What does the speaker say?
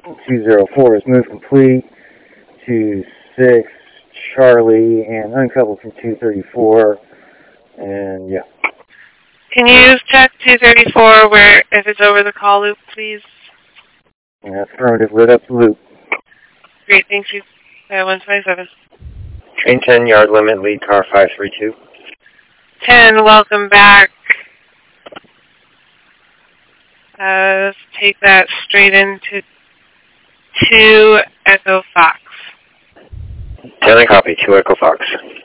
204 is move complete to 6 Charlie and uncoupled from 234. And yeah. Can you check 234 where if it's over the call loop, please? Affirmative, lit up the loop. Great, thank you. 127. Train 10, yard limit, lead car 532. 10, welcome back. Let's take that straight into 2 Echo Fox. 10, I copy, 2 Echo Fox.